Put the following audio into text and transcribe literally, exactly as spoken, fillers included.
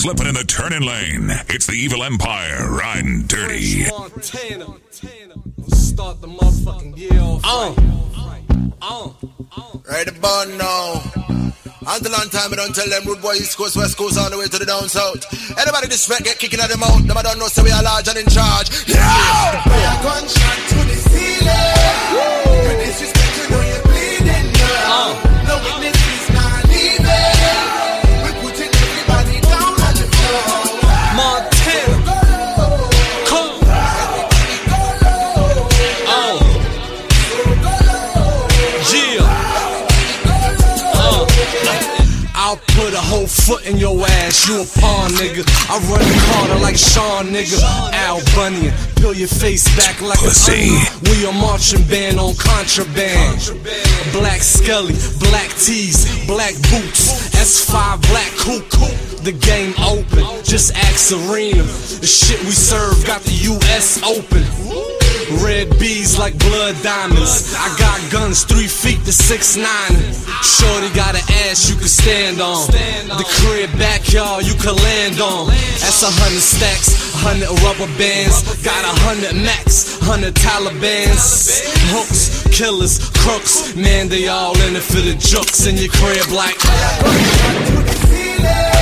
slipping in the turning lane. It's the Evil Empire riding dirty. Montana. Start the motherfucking year off. Uh. Uh. Uh. Right about now. Until long time I don't tell them rude boy East Coast, West Coast, all the way to the down south. Anybody disrespect get kicking at them out. Them I don't know so we are large and in charge. Yeah! We are gunshot to the ceiling. You disrespect, you know you're bleeding now. Uh. No witnesses not leaving. We putting everybody down on the floor. Montana. Come. Oh. Yeah. I'll put a whole foot in your ass, you a pawn nigga. I run the corner like Sean nigga. Al Bunyan, peel your face back like Pussy. a onion. We a marching band on contraband. Black Skelly, black tees, black boots, S five black coupe. The game open, just ask Serena. The shit we serve got the U S open. Red bees like blood diamonds. I got guns three feet to six nine. Shorty got an ass you can stand on. The crib backyard you can land on. That's a hundred stacks, a hundred rubber bands. Got a hundred max, hundred Talibans. Hooks, killers, crooks. Man, they all in it for the jokes in your crib like.